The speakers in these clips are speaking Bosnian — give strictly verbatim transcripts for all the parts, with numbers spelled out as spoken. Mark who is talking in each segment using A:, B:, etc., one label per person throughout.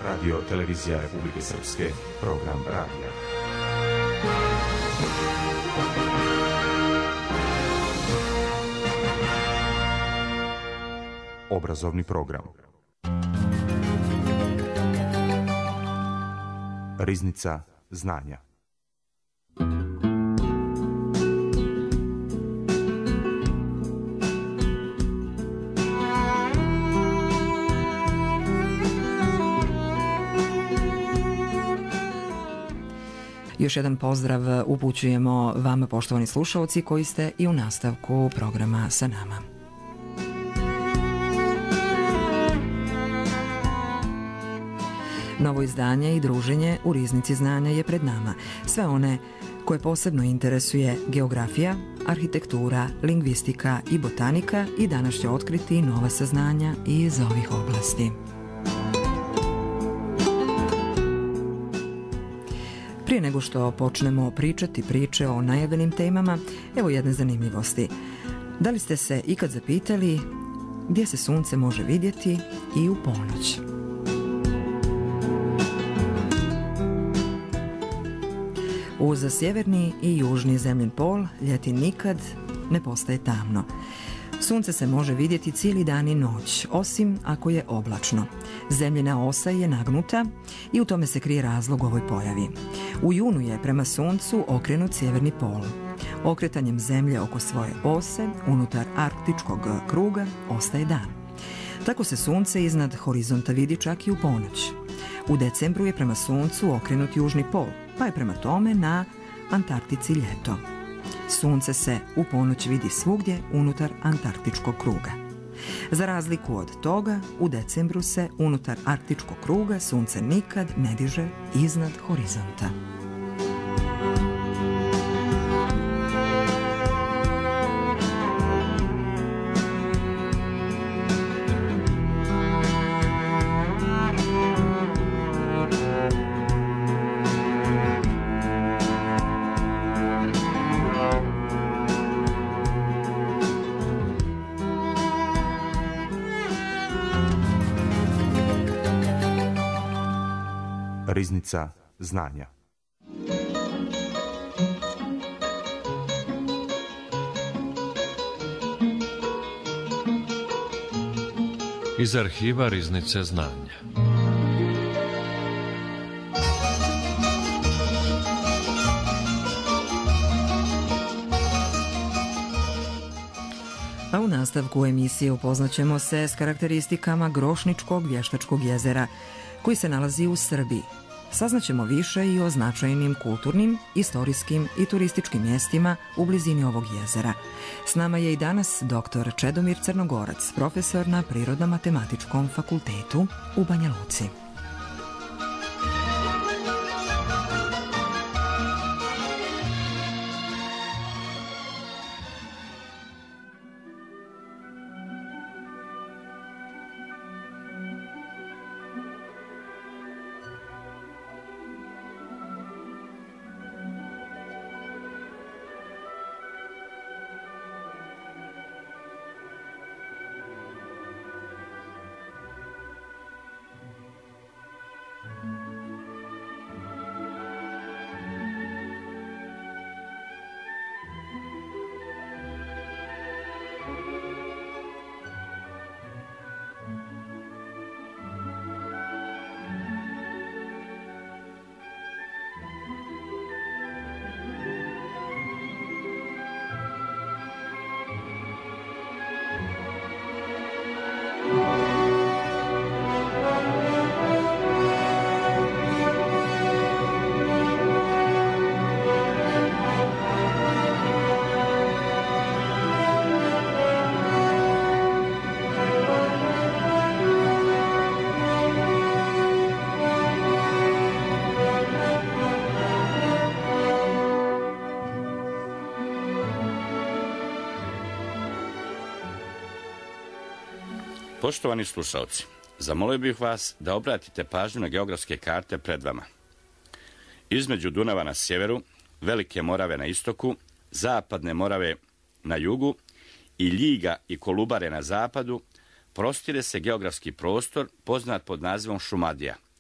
A: Radio Televizija Republike Srpske, program radija. Obrazovni program. Riznica znanja.
B: Još jedan pozdrav upućujemo vama, poštovani slušalci, koji ste i u nastavku programa sa nama. Novo izdanje i druženje u Riznici znanja je pred nama. Sve one koje posebno interesuje geografija, arhitektura, lingvistika i botanika i danas će otkriti nova saznanja iz ovih oblasti. Prije nego što počnemo pričati priče o najavljenim temama, evo jedne zanimljivosti. Da li ste se ikad zapitali gdje se sunce može vidjeti i u ponoć? Uz sjeverni i južni zemljin pol ljeti nikad ne postaje tamno. Sunce se može vidjeti cijeli dan i noć, osim ako je oblačno. Zemljina osa je nagnuta i u tome se krije razlog ovoj pojavi. U junu je prema suncu okrenut sjeverni pol. Okretanjem zemlje oko svoje ose, unutar arktičkog kruga, ostaje dan. Tako se sunce iznad horizonta vidi čak i u ponoć. U decembru je prema suncu okrenut južni pol, pa je prema tome na Antarktici ljeto. Sunce se u ponoć vidi svugdje unutar antarktičkog kruga. Za razliku od toga, u decembru se unutar arktičkog kruga sunce nikad ne diže iznad horizonta.
A: Riznica znanja.
C: Iz arhiva Riznice znanja.
B: A u nastavku emisije upoznaćemo se s karakteristikama Grošničkog vještačkog jezera, koji se nalazi u Srbiji. Saznaćemo više i o značajnim kulturnim, istorijskim i turističkim mjestima u blizini ovog jezera. S nama je i danas doktor Čedomir Crnogorac, profesor na Prirodno-matematičkom fakultetu u Banja Luci.
D: Poštovani slušalci, zamolio bih vas da obratite pažnju na geografske karte pred vama. Između Dunava na sjeveru, Velike Morave na istoku, Zapadne Morave na jugu i Ljiga i Kolubare na zapadu, prostire se geografski prostor poznat pod nazivom Šumadija,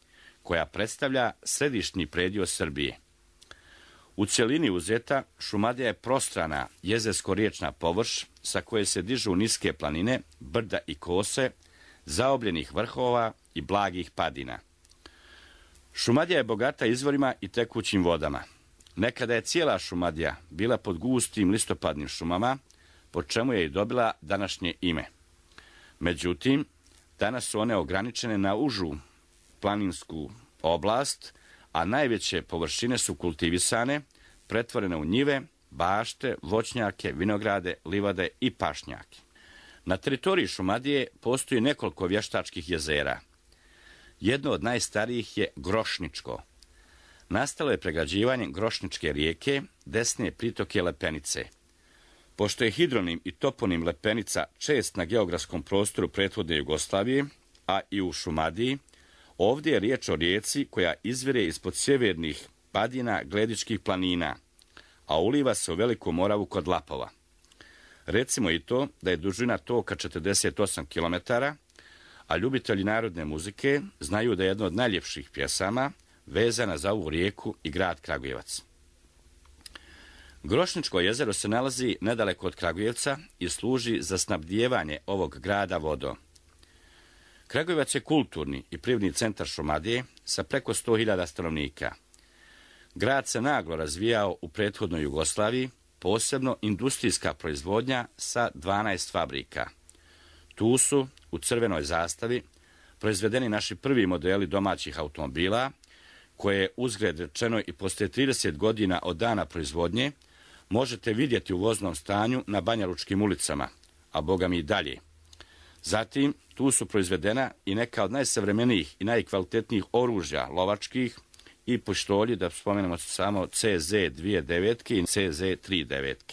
D: koja predstavlja središnji predio Srbije. U cjelini uzeta, Šumadija je prostrana jezersko-riječna površ sa koje se dižu niske planine, brda i kose, zaobljenih vrhova i blagih padina. Šumadija je bogata izvorima i tekućim vodama. Nekada je cijela Šumadija bila pod gustim listopadnim šumama, po čemu je i dobila današnje ime. Međutim, danas su one ograničene na užu planinsku oblast, a najveće površine su kultivisane, pretvorene u njive, bašte, voćnjake, vinograde, livade i pašnjake. Na teritoriji Šumadije postoji nekoliko vještačkih jezera. Jedno od najstarijih je Grošničko. Nastalo je pregrađivanjem Grošničke rijeke, desne pritoke Lepenice. Pošto je hidronim i toponim Lepenica čest na geografskom prostoru prethodne Jugoslavije, a i u Šumadiji, ovdje je riječ o rijeci koja izvire ispod sjevernih padina Gledičkih planina, a uliva se u Veliku Moravu kod Lapova. Recimo i to da je dužina toka četrdeset osam kilometara, a ljubitelji narodne muzike znaju da je jedna od najljepših pjesama vezana za ovu rijeku i grad Kragujevac. Grošničko jezero se nalazi nedaleko od Kragujevca i služi za snabdijevanje ovog grada vodom. Kragujevac je kulturni i privredni centar Šumadije sa preko sto hiljada stanovnika. Grad se naglo razvijao u prethodnoj Jugoslaviji, posebno industrijska proizvodnja sa dvanaest fabrika. Tu su, u crvenoj zastavi, proizvedeni naši prvi modeli domaćih automobila, koje je uzgred rečeno i poslije trideset godina od dana proizvodnje možete vidjeti u voznom stanju na banjalučkim ulicama, a boga mi i dalje. Zatim, tu su proizvedena i neka od najsavremenijih i najkvalitetnijih oružja lovačkih i pištolji, da spomenemo samo C Z dvije devetke i C Z tri devetke.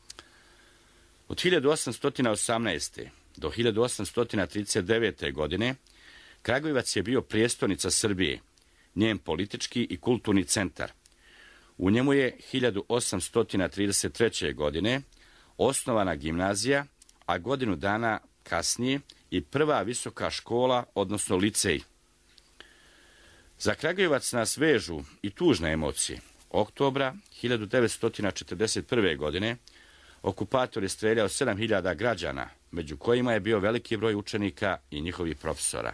D: Od hiljadu osamsto osamnaeste. do hiljadu osamsto trideset devete. godine Kragujevac je bio prijestolnica Srbije, njen politički i kulturni centar. U njemu je hiljadu osamsto trideset treće. godine osnovana gimnazija, a godinu dana kasnije i prva visoka škola, odnosno licej. Za Kragujevac nas vežu i tužne emocije. Oktobra hiljadu devetsto četrdeset prve. godine okupator je streljao sedam hiljada građana, među kojima je bio veliki broj učenika i njihovih profesora.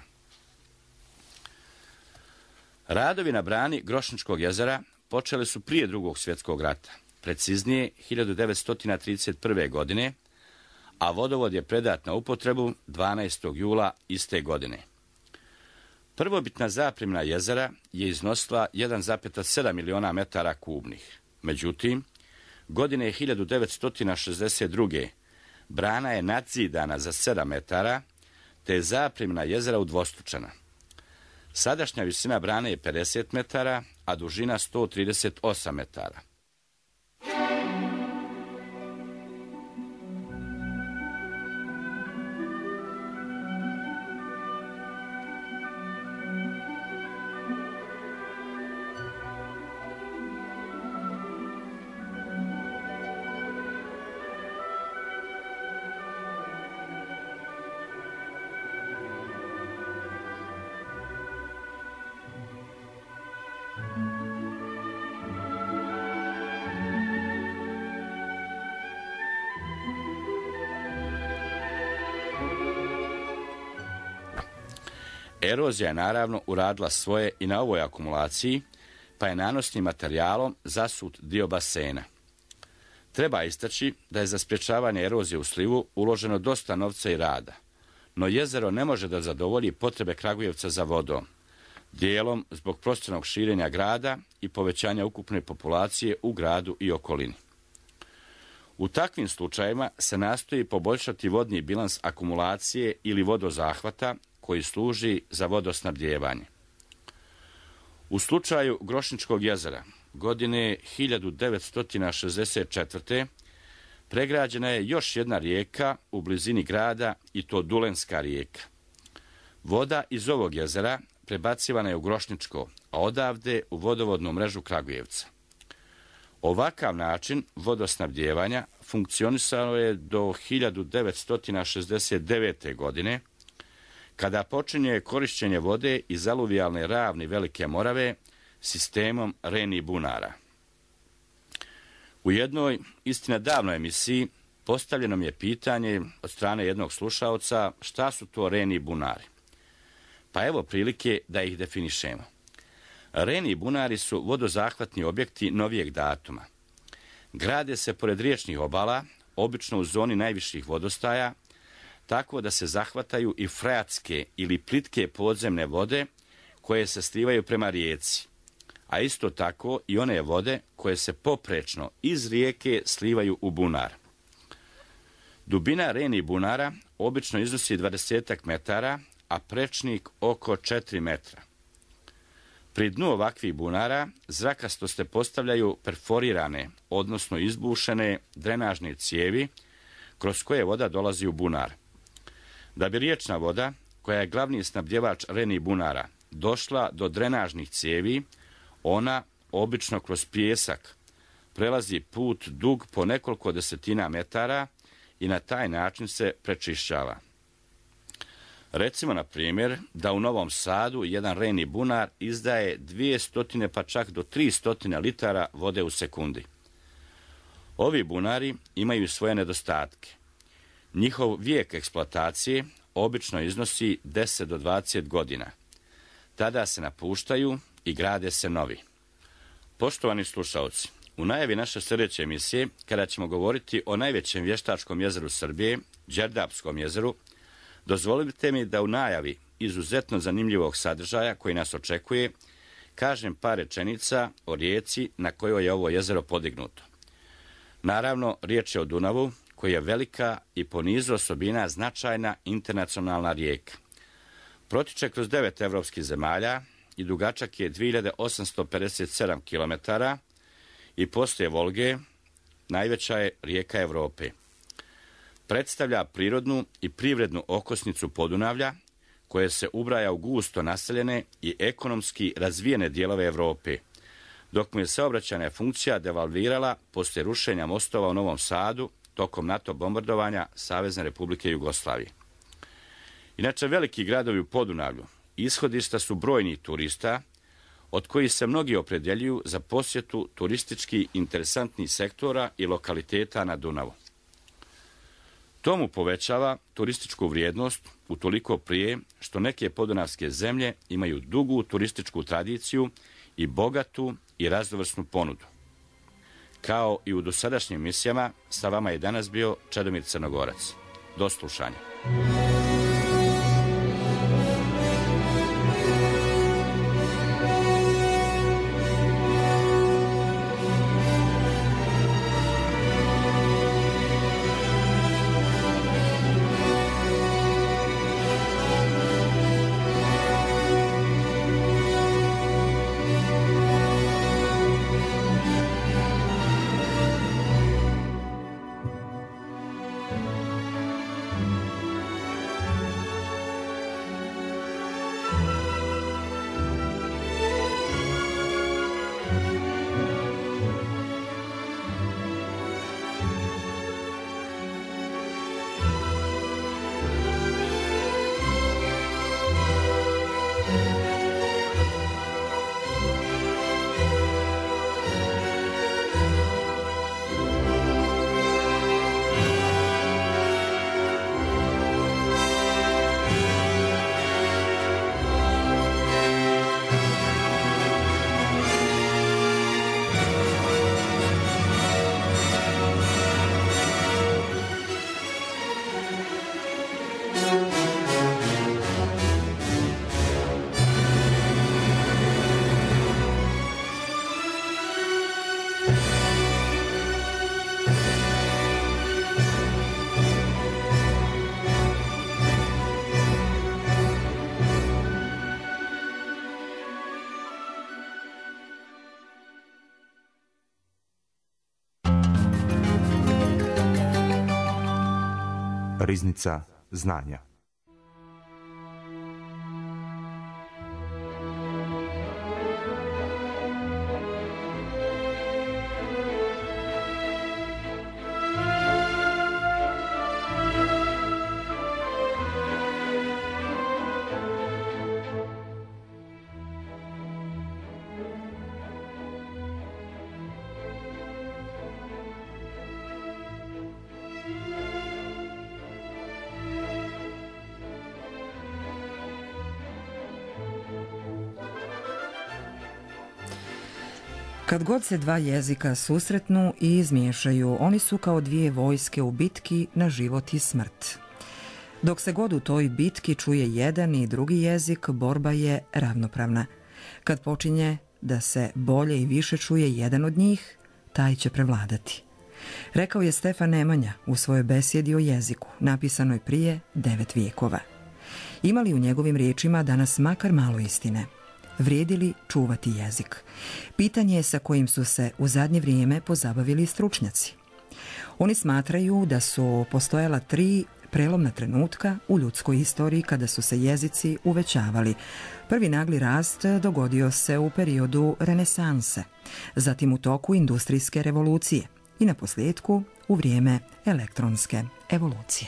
D: Radovi na brani Grošničkog jezera počeli su prije Drugog svjetskog rata, preciznije hiljadu devetsto trideset prve. godine, a vodovod je predat na upotrebu dvanaestog jula iste godine. Prvobitna zapremina jezera je iznosila jedan zarez sedam miliona metara kubnih. Međutim, godine hiljadu devetsto šezdeset druge. brana je nadzidana za sedam metara, te je zapremina jezera udvostručena. Sadašnja visina brane je pedeset metara, a dužina sto trideset osam metara. Erozija je naravno uradila svoje i na ovoj akumulaciji, pa je nanosnim materijalom zasut dio basena. Treba istaći da je za sprječavanje erozije u slivu uloženo dosta novca i rada, no jezero ne može da zadovolji potrebe Kragujevca za vodom, dijelom zbog prostranog širenja grada i povećanja ukupne populacije u gradu i okolini. U takvim slučajevima se nastoji poboljšati vodni bilans akumulacije ili vodozahvata koji služi za vodosnabdijevanje. U slučaju Grošničkog jezera godine hiljadu devetsto šezdeset četvrte. pregrađena je još jedna rijeka u blizini grada, i to Dulenska rijeka. Voda iz ovog jezera prebacivana je u Grošničko, a odavde u vodovodnu mrežu Kragujevca. Ovakav način vodosnabdijevanja funkcionisao je do hiljadu devetsto šezdeset devete. godine, kada počinje korišćenje vode iz aluvijalne ravni Velike Morave sistemom Reni bunara. U jednoj istina davnoj emisiji postavljeno mi je pitanje od strane jednog slušaoca šta su to Reni bunari. Pa evo prilike da ih definišemo. Reni bunari su vodozahvatni objekti novijeg datuma. Grade se pored riječnih obala, obično u zoni najviših vodostaja, tako da se zahvataju i freatske ili plitke podzemne vode koje se slivaju prema rijeci, a isto tako i one vode koje se poprečno iz rijeke slivaju u bunar. Dubina Reni bunara obično iznosi dvadesetak metara, a prečnik oko četiri metra. Pri dnu ovakvih bunara zrakasto se postavljaju perforirane, odnosno izbušene drenažne cijevi kroz koje voda dolazi u bunar. Da bi riječna voda, koja je glavni snabdjevač Reni bunara, došla do drenažnih cijevi, ona, obično kroz pijesak, prelazi put dug po nekoliko desetina metara i na taj način se prečišćava. Recimo, na primjer, da u Novom Sadu jedan Reni bunar izdaje dvjesto pa čak do tristo litara vode u sekundi. Ovi bunari imaju svoje nedostatke. Njihov vijek eksploatacije obično iznosi deset do dvadeset godina. Tada se napuštaju i grade se novi. Poštovani slušaoci, u najavi naše sljedeće emisije, kada ćemo govoriti o najvećem vještačkom jezeru Srbije, Đerdapskom jezeru, dozvolite mi da u najavi izuzetno zanimljivog sadržaja koji nas očekuje, kažem par rečenica o rijeci na kojoj je ovo jezero podignuto. Naravno, riječ je o Dunavu, koji je velika i po nizu osobina značajna internacionalna rijeka. Protiče kroz devet evropskih zemalja i dugačak je dvije hiljade osamsto pedeset sedam kilometara i poslije Volge najveća je rijeka Evrope. Predstavlja prirodnu i privrednu okosnicu Podunavlja, koje se ubraja u gusto naseljene i ekonomski razvijene dijelove Evrope, dok mu je saobraćajna funkcija devalvirala poslije rušenja mostova u Novom Sadu tokom NATO bombardovanja Savezne Republike Jugoslavije. Inače, veliki gradovi u Podunavlju ishodišta su brojnih turista, od kojih se mnogi opredjeljuju za posjetu turistički interesantnih sektora i lokaliteta na Dunavu. Tomu povećava turističku vrijednost utoliko prije što neke podunavske zemlje imaju dugu turističku tradiciju i bogatu i raznovrsnu ponudu. Kao i u dosadašnjim emisijama, sa vama je danas bio Čedomir Crnogorac. Do slušanja.
A: Riznica znanja.
B: Kad god se dva jezika susretnu i izmiješaju, oni su kao dvije vojske u bitki na život i smrt. Dok se god u toj bitki čuje jedan i drugi jezik, borba je ravnopravna. Kad počinje da se bolje i više čuje jedan od njih, taj će prevladati. Rekao je Stefan Nemanja u svojoj besjedi o jeziku, napisanoj prije devet vijekova. Ima li u njegovim riječima danas makar malo istine? Vrijedi li čuvati jezik? Pitanje je sa kojim su se u zadnje vrijeme pozabavili stručnjaci. Oni smatraju da su postojala tri prelomna trenutka u ljudskoj istoriji kada su se jezici uvećavali. Prvi nagli rast dogodio se u periodu renesanse, zatim u toku industrijske revolucije i na posljedku u vrijeme elektronske evolucije.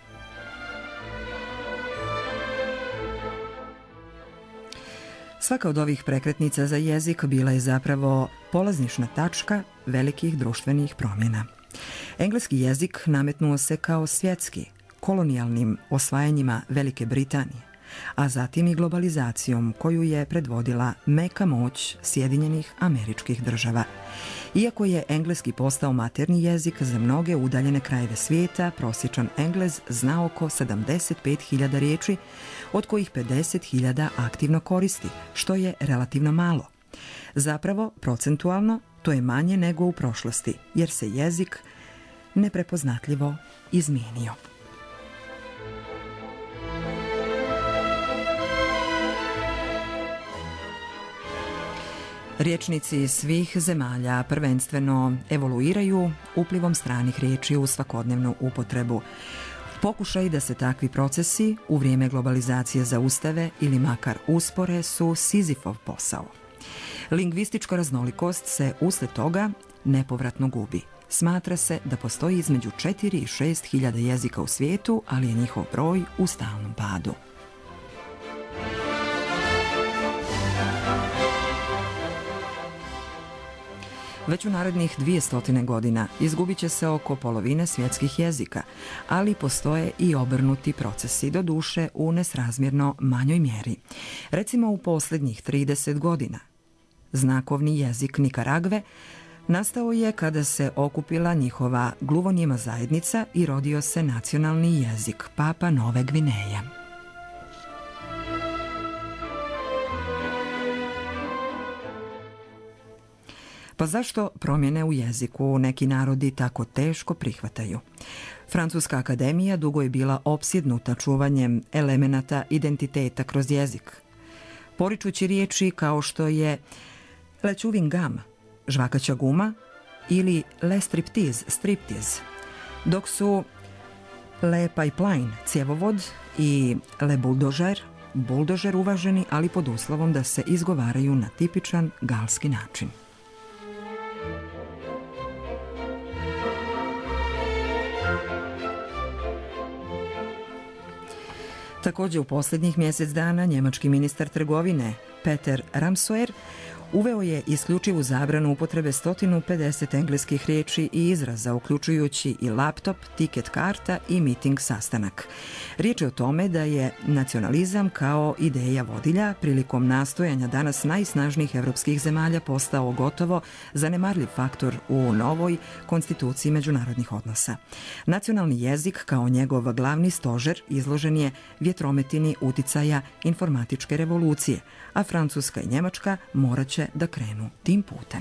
B: Svaka od ovih prekretnica za jezik bila je zapravo polaznična tačka velikih društvenih promjena. Engleski jezik nametnuo se kao svjetski, kolonijalnim osvajanjima Velike Britanije, a zatim i globalizacijom koju je predvodila meka moć Sjedinjenih Američkih Država. Iako je engleski postao materni jezik za mnoge udaljene krajeve svijeta, prosječan Englez zna oko sedamdeset pet hiljada riječi, od kojih pedeset hiljada aktivno koristi, što je relativno malo. Zapravo, procentualno, to je manje nego u prošlosti, jer se jezik neprepoznatljivo izmijenio. Riječnici svih zemalja prvenstveno evoluiraju uplivom stranih riječi u svakodnevnu upotrebu. Pokušaj da se takvi procesi u vrijeme globalizacije zaustave ili makar uspore su Sizifov posao. Lingvistička raznolikost se uslijed toga nepovratno gubi. Smatra se da postoji između četiri i šest hiljada jezika u svijetu, ali je njihov broj u stalnom padu. Već u narednih dvjesto godina izgubit će se oko polovine svjetskih jezika, ali postoje i obrnuti procesi, doduše u nesrazmjerno manjoj mjeri. Recimo u posljednjih trideset godina. Znakovni jezik Nikaragve nastao je kada se okupila njihova gluvonijema zajednica i rodio se nacionalni jezik Papa Nove Gvineje. Pa zašto promjene u jeziku neki narodi tako teško prihvataju? Francuska akademija dugo je bila opsjednuta čuvanjem elemenata identiteta kroz jezik. Poričući riječi kao što je le chewing gum, žvakaća guma, ili le striptease, striptease, dok su le pipeline, cjevovod, i le bulldozer, bulldozer uvaženi, ali pod uslovom da se izgovaraju na tipičan galski način. Također u posljednjih mjesec dana njemački ministar trgovine Peter Ramsauer uveo je isključivu zabranu upotrebe sto pedeset engleskih riječi i izraza, uključujući i laptop, tiket karta i miting sastanak. Riječ je o tome da je nacionalizam kao ideja vodilja prilikom nastojanja danas najsnažnijih europskih zemalja postao gotovo zanemarljiv faktor u novoj konstituciji međunarodnih odnosa. Nacionalni jezik kao njegov glavni stožer izložen je vjetrometini uticaja informatičke revolucije, a Francuska i Njemačka morat će da krenu tim putem.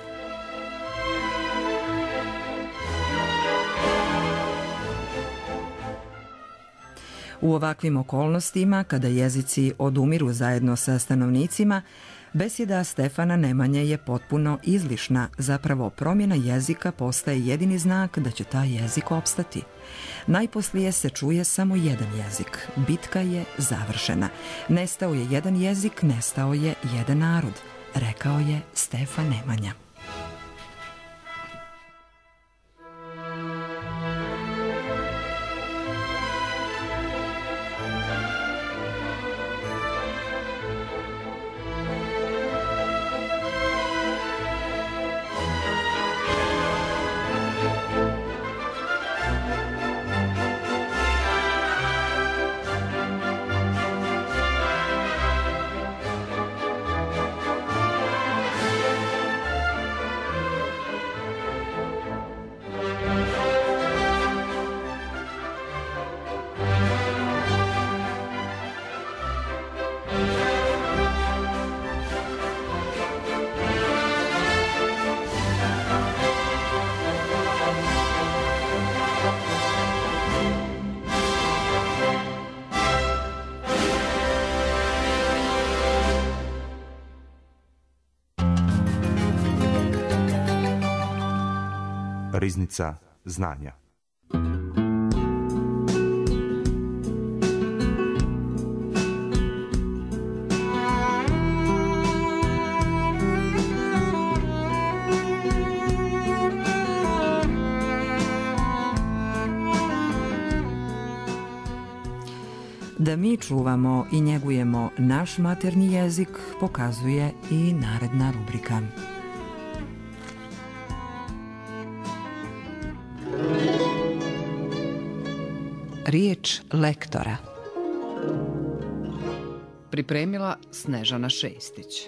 B: U ovakvim okolnostima, kada jezici odumiru zajedno sa stanovnicima, besjeda Stefana Nemanje je potpuno izlišna. Zapravo, promjena jezika postaje jedini znak da će taj jezik opstati. Najposlije se čuje samo jedan jezik. Bitka je završena. Nestao je jedan jezik, nestao je jedan narod, rekao je Stefan Nemanja.
A: Riznica znanja.
B: Da mi čuvamo i njegujemo naš maternji jezik pokazuje i naredna rubrika. Riječ lektora. Pripremila Snežana Šestić.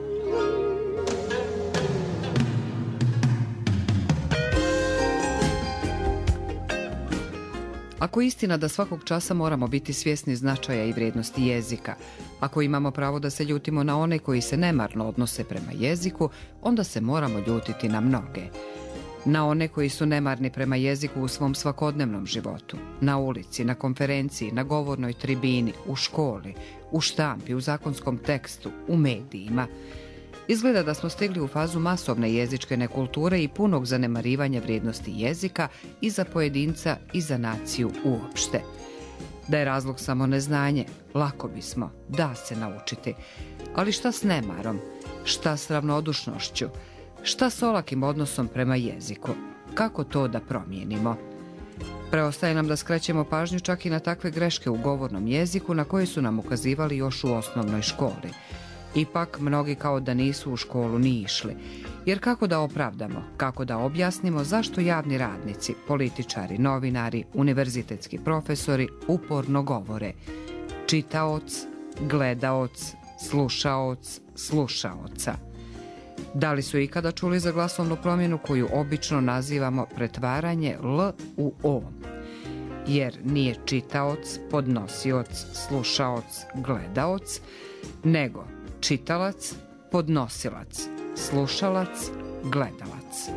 B: Ako je istina da svakog časa moramo biti svjesni značaja i vrijednosti jezika, ako imamo pravo da se ljutimo na one koji se nemarno odnose prema jeziku, onda se moramo ljutiti na mnoge. Na one koji su nemarni prema jeziku u svom svakodnevnom životu, na ulici, na konferenciji, na govornoj tribini, u školi, u štampi, u zakonskom tekstu, u medijima. Izgleda da smo stigli u fazu masovne jezičke nekulture i punog zanemarivanja vrijednosti jezika i za pojedinca i za naciju uopšte. Da je razlog samo neznanje, lako bismo, da se naučiti. Ali šta s nemarom? Šta s ravnodušnošću? Šta s olakim odnosom prema jeziku? Kako to da promijenimo? Preostaje nam da skrećemo pažnju čak i na takve greške u govornom jeziku na koje su nam ukazivali još u osnovnoj školi. Ipak, mnogi kao da nisu u školu ni išli. Jer kako da opravdamo, kako da objasnimo zašto javni radnici, političari, novinari, univerzitetski profesori uporno govore čitaoc, gledaoc, slušaoc, slušaoca. Da li su ikada čuli za glasovnu promjenu koju obično nazivamo pretvaranje L u O? Jer nije čitaoc, podnosioc, slušaoc, gledaoc, nego čitalac, podnosilac, slušalac, gledalac.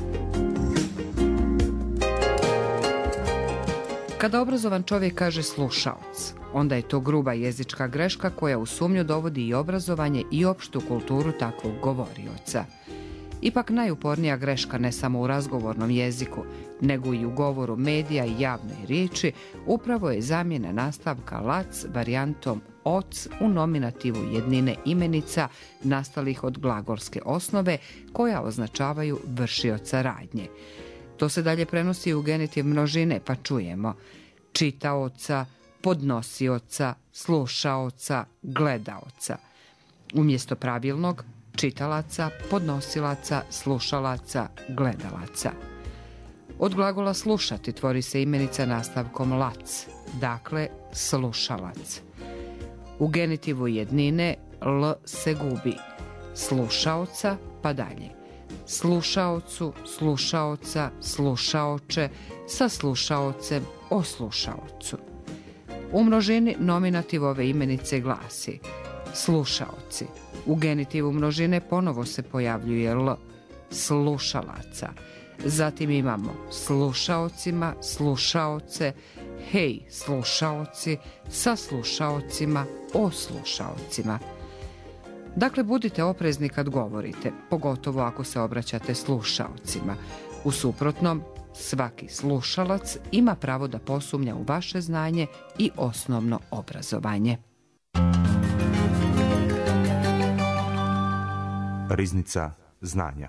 B: Kada obrazovan čovjek kaže slušaoc, onda je to gruba jezička greška koja u sumnju dovodi i obrazovanje i opštu kulturu takvog govorioca. Ipak najupornija greška ne samo u razgovornom jeziku, nego i u govoru medija i javnoj riječi upravo je zamjena nastavka lac varijantom oc u nominativu jednine imenica nastalih od glagolske osnove koja označavaju vršioca radnje. To se dalje prenosi u genitiv množine pa čujemo čitaoca, podnosioca, slušaoca, gledaoca. Umjesto pravilnog čitalaca, podnosilaca, slušalaca, gledalaca. Od glagola slušati tvori se imenica nastavkom lac, dakle slušalac. U genitivu jednine L se gubi. Slušaoca pa dalje. Slušaocu, slušaoca, slušaoče, sa slušaocem, o slušaocu. U množini nominativ ove imenice glasi slušaoci. U genitivu množine ponovo se pojavljuje L, slušalaca. Zatim imamo slušaocima, slušaoce, hej slušaoci, sa slušaocima, o slušaocima. Dakle, budite oprezni kad govorite, pogotovo ako se obraćate slušaocima. U suprotnom, svaki slušalac ima pravo da posumnja u vaše znanje i osnovno obrazovanje.
A: Riznica znanja.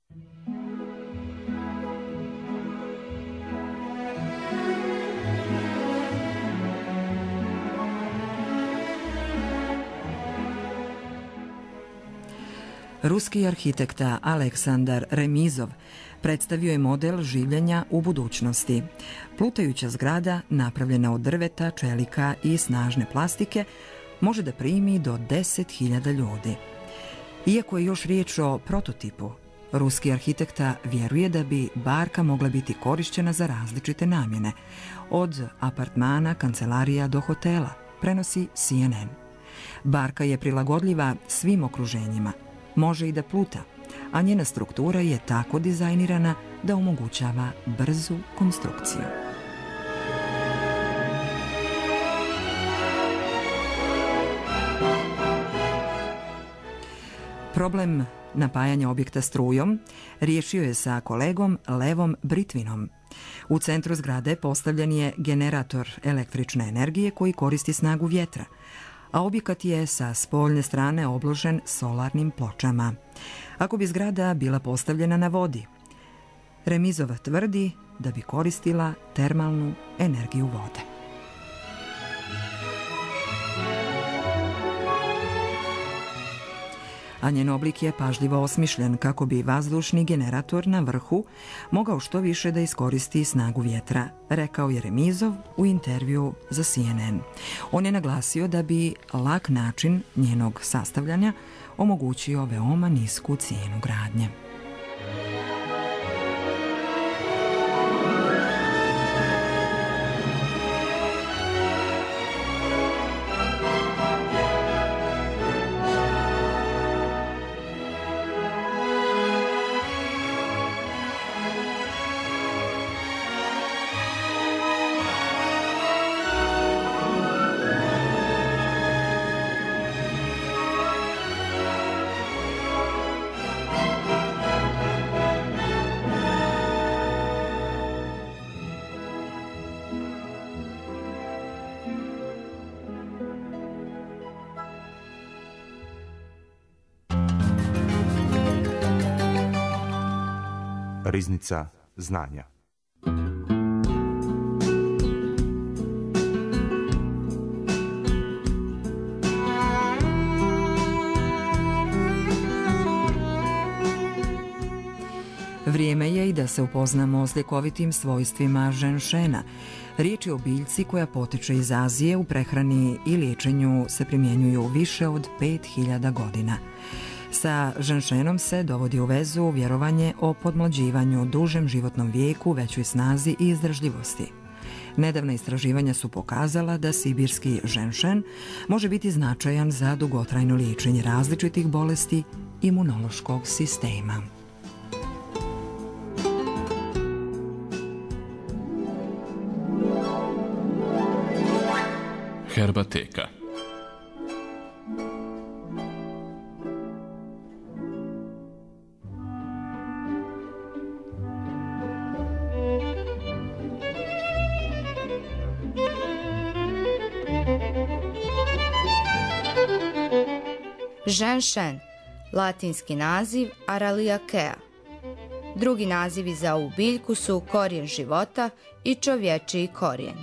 B: Ruski arhitekta Aleksandar Remizov predstavio je model življenja u budućnosti. Plutajuća zgrada, napravljena od drveta, čelika i snažne plastike, može da primi do deset hiljada ljudi. Iako je još riječ o prototipu, ruski arhitekta vjeruje da bi barka mogla biti korišćena za različite namjene, od apartmana, kancelarija do hotela, prenosi C N N. Barka je prilagodljiva svim okruženjima, može i da pluta, a njena struktura je tako dizajnirana da omogućava brzu konstrukciju. Problem napajanja objekta strujom riješio je sa kolegom Levom Britvinom. U centru zgrade postavljen je generator električne energije koji koristi snagu vjetra, a objekat je sa spoljne strane obložen solarnim pločama. Ako bi zgrada bila postavljena na vodi, Remizov tvrdi da bi koristila termalnu energiju vode. A njen oblik je pažljivo osmišljen kako bi vazdušni generator na vrhu mogao što više da iskoristi snagu vjetra, rekao je Remizov u intervju za C N N. On je naglasio da bi lak način njenog sastavljanja omogućio veoma nisku cijenu gradnje.
A: Riznica znanja.
B: Vrijeme je i da se upoznamo s ljekovitim svojstvima ženšena. Riječ je o biljci koja potiče iz Azije, u prehrani i liječenju se primjenjuju više od pet hiljada godina. Sa ženšenom se dovodi u vezu vjerovanje o podmlađivanju, dužem životnom vijeku, većoj snazi i izdržljivosti. Nedavna istraživanja su pokazala da sibirski ženšen može biti značajan za dugotrajno liječenje različitih bolesti imunološkog sistema.
E: Herbateka.
F: Ženšen, latinski naziv Araliakea. Drugi nazivi za ovu biljku su korijen života i čovječiji korijen.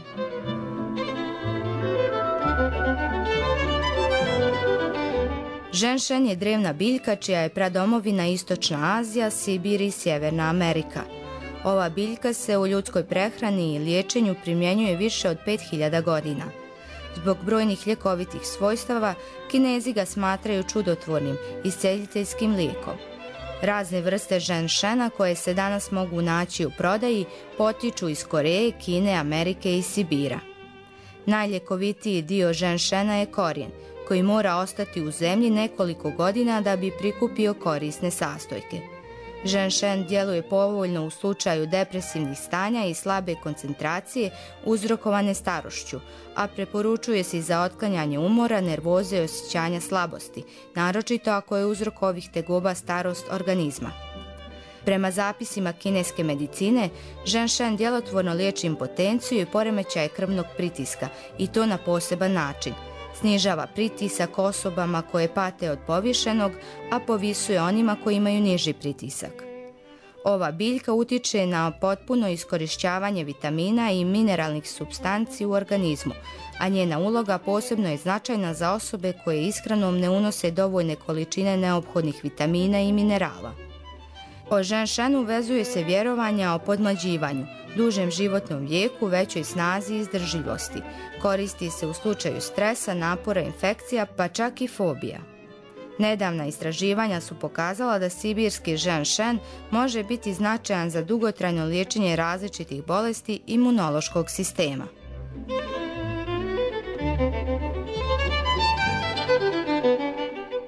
F: Ženšen je drevna biljka čija je pradomovina Istočna Azija, Sibir i Sjeverna Amerika. Ova biljka se u ljudskoj prehrani i liječenju primjenjuje više od pet hiljada godina. Zbog brojnih ljekovitih svojstava, Kinezi ga smatraju čudotvornim i isceljiteljskim lijekom. Razne vrste ženšena koje se danas mogu naći u prodaji potiču iz Koreje, Kine, Amerike i Sibira. Najljekovitiji dio ženšena je korijen, koji mora ostati u zemlji nekoliko godina da bi prikupio korisne sastojke. Ženšen djeluje povoljno u slučaju depresivnih stanja i slabe koncentracije uzrokovane starošću, a preporučuje se i za otklanjanje umora, nervoze i osjećanja slabosti, naročito ako je uzrok ovih tegoba starost organizma. Prema zapisima kineske medicine, ženšen djelotvorno liječi impotenciju i poremećaje krvnog pritiska, i to na poseban način. Snižava pritisak osobama koje pate od povišenog, a povisuje onima koji imaju niži pritisak. Ova biljka utiče na potpuno iskorišćavanje vitamina i mineralnih supstanci u organizmu, a njena uloga posebno je značajna za osobe koje ishranom ne unose dovoljne količine neophodnih vitamina i minerala. O ženšenu vezuje se vjerovanja o podmlađivanju, dužem životnom vijeku, većoj snazi i izdržljivosti. Koristi se u slučaju stresa, napora, infekcija, pa čak i fobija. Nedavna istraživanja su pokazala da sibirski ženšen može biti značajan za dugotrajno liječenje različitih bolesti imunološkog sistema.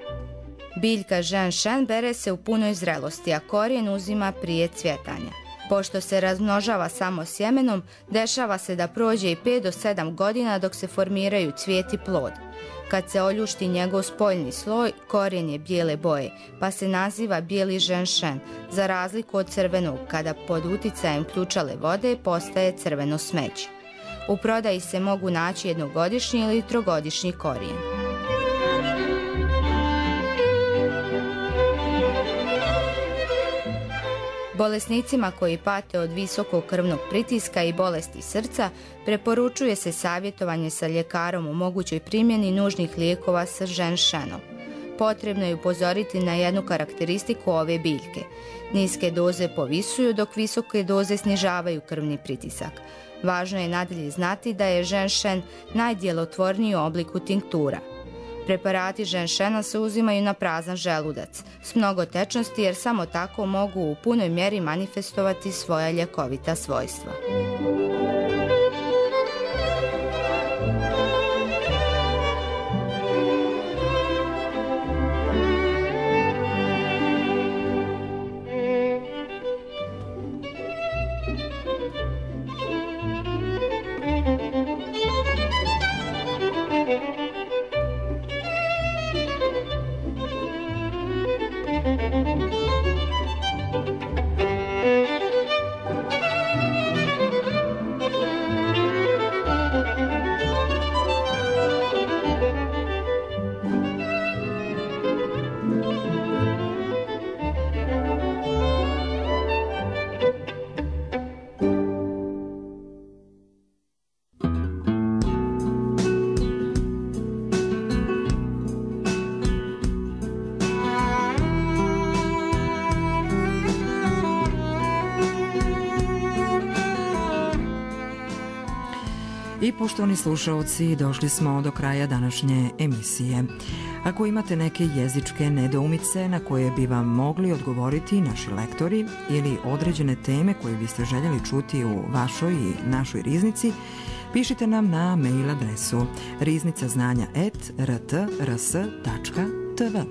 F: Biljka ženšen bere se u punoj zrelosti, a korijen uzima prije cvjetanja. Pošto se razmnožava samo sjemenom, dešava se da prođe i pet do sedam godina dok se formiraju cvijet i plod. Kad se oljušti njegov spoljni sloj, korijen je bijele boje, pa se naziva bijeli ženšen, za razliku od crvenog, kada pod uticajem ključale vode postaje crveno smeće. U prodaji se mogu naći jednogodišnji ili trogodišnji korijen. Bolesnicima koji pate od visokog krvnog pritiska i bolesti srca preporučuje se savjetovanje sa ljekarom u mogućoj primjeni nužnih lijekova sa ženšenom. Potrebno je upozoriti na jednu karakteristiku ove biljke. Niske doze povisuju dok visoke doze snižavaju krvni pritisak. Važno je nadalje znati da je ženšen najdjelotvorniji oblik u tinktura. Preparati ženšena se uzimaju na prazan želudac, s mnogo tečnosti jer samo tako mogu u punoj mjeri manifestovati svoja ljekovita svojstva.
B: I poštovani slušalci, došli smo do kraja današnje emisije. Ako imate neke jezičke nedoumice na koje bi vam mogli odgovoriti naši lektori ili određene teme koje biste željeli čuti u vašoj i našoj riznici, pišite nam na mail adresu riznicaznanja at r t r s tačka t v.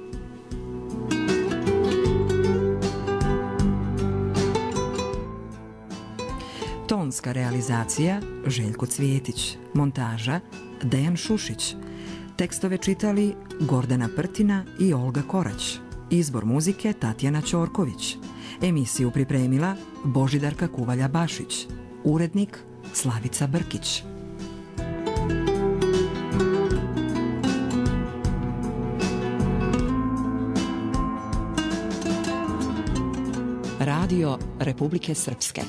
B: Tonska realizacija Željko Cvijetić, montaža Dejan Šušić, tekstove čitali Gordana Prtina i Olga Korać, izbor muzike Tatjana Ćorković, emisiju pripremila Božidarka Kuvalja-Bašić, urednik Slavica Brkić. Radio Republike Srpske.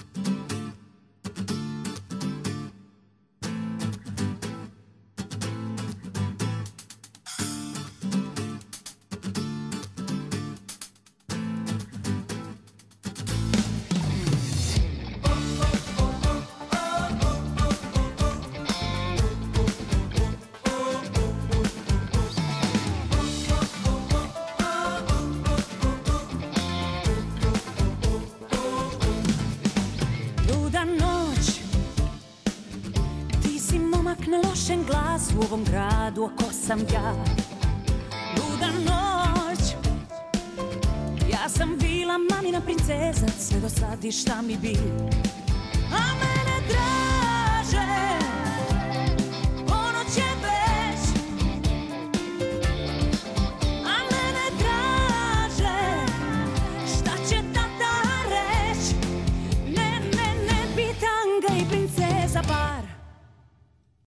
E: U ovom gradu oko sam ja, luda noć. Ja sam bila mamina princeza, sve do sad i šta mi bi.